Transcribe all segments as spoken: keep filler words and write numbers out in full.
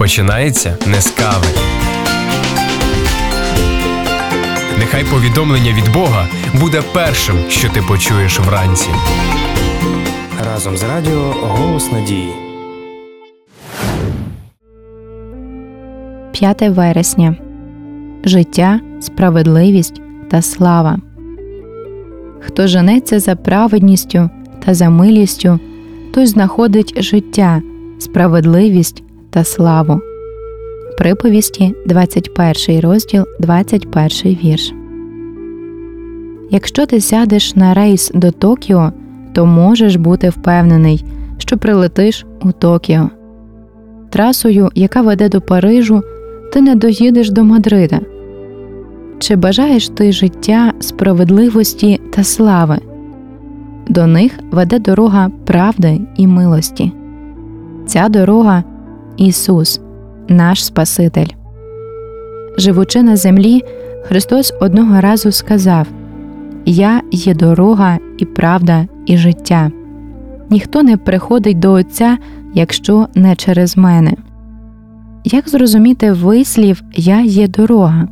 починається не з кави. Нехай повідомлення від Бога буде першим, що ти почуєш вранці. Разом з радіо «Голос надії». п'яте вересня. Життя, справедливість та слава. Хто женеться за праведністю та за милістю, той знаходить життя, справедливість та славу. Приповісті, двадцять перший розділ, двадцять перший вірш. Якщо ти сядеш на рейс до Токіо, то можеш бути впевнений, що прилетиш у Токіо. Трасою, яка веде до Парижу, ти не доїдеш до Мадрида. Чи бажаєш ти життя, справедливості та слави? До них веде дорога правди і милості. Ця дорога – Ісус, наш Спаситель. Живучи на землі, Христос одного разу сказав: «Я є дорога і правда і життя. Ніхто не приходить до Отця, якщо не через мене». Як зрозуміти вислів «Я є дорога»?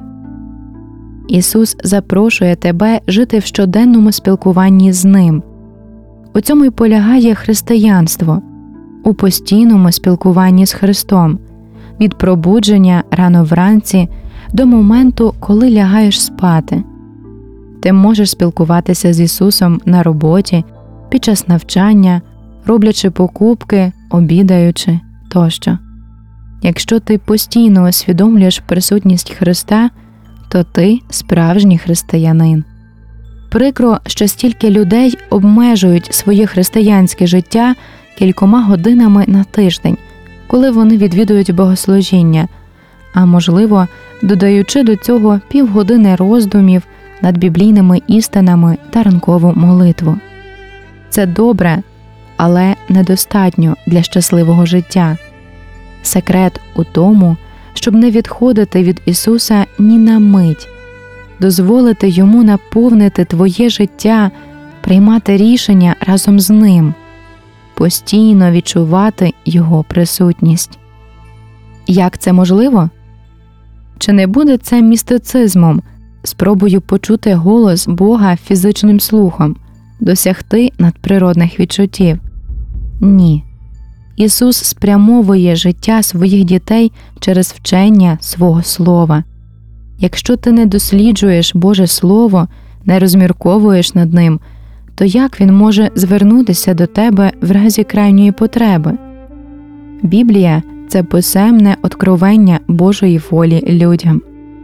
Ісус запрошує тебе жити в щоденному спілкуванні з Ним. У цьому й полягає християнство – у постійному спілкуванні з Христом, від пробудження рано вранці до моменту, коли лягаєш спати. Ти можеш спілкуватися з Ісусом на роботі, під час навчання, роблячи покупки, обідаючи тощо. Якщо ти постійно усвідомлюєш присутність Христа, то ти справжній християнин. Прикро, що стільки людей обмежують своє християнське життя кількома годинами на тиждень, коли вони відвідують богослужіння, а можливо, додаючи до цього півгодини роздумів над біблійними істинами та ранкову молитву. Це добре, але недостатньо для щасливого життя. Секрет у тому, щоб не відходити від Ісуса ні на мить, дозволити Йому наповнити твоє життя, приймати рішення разом з Ним, постійно відчувати Його присутність. Як це можливо? Чи не буде це містицизмом, спробою почути голос Бога фізичним слухом, досягти надприродних відчуттів? Ні. Ісус спрямовує життя своїх дітей через вчення свого Слова. Якщо ти не досліджуєш Боже Слово, не розмірковуєш над ним, то як Він може звернутися до тебе в разі крайньої потреби? Біблія – це писемне откровення Божої волі людям.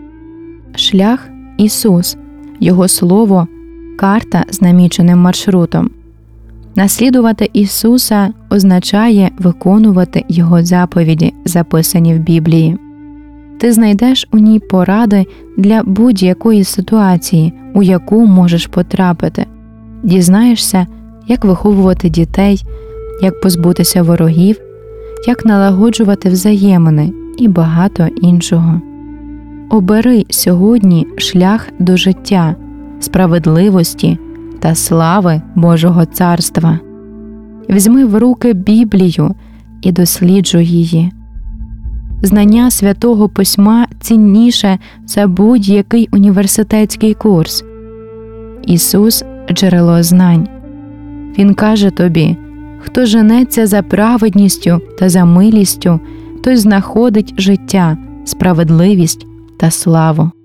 Шлях – Ісус, Його Слово – карта з наміченим маршрутом. Наслідувати Ісуса означає виконувати Його заповіді, записані в Біблії. Ти знайдеш у ній поради для будь-якої ситуації, у яку можеш потрапити. Дізнаєшся, як виховувати дітей, як позбутися ворогів, як налагоджувати взаємини і багато іншого. Обери сьогодні шлях до життя, справедливості та слави Божого Царства. Візьми в руки Біблію і досліджуй її. Знання Святого Письма цінніше за будь-який університетський курс. Ісус – джерело знань. Він каже тобі: хто женеться за праведністю та за милістю, той знаходить життя, справедливість та славу.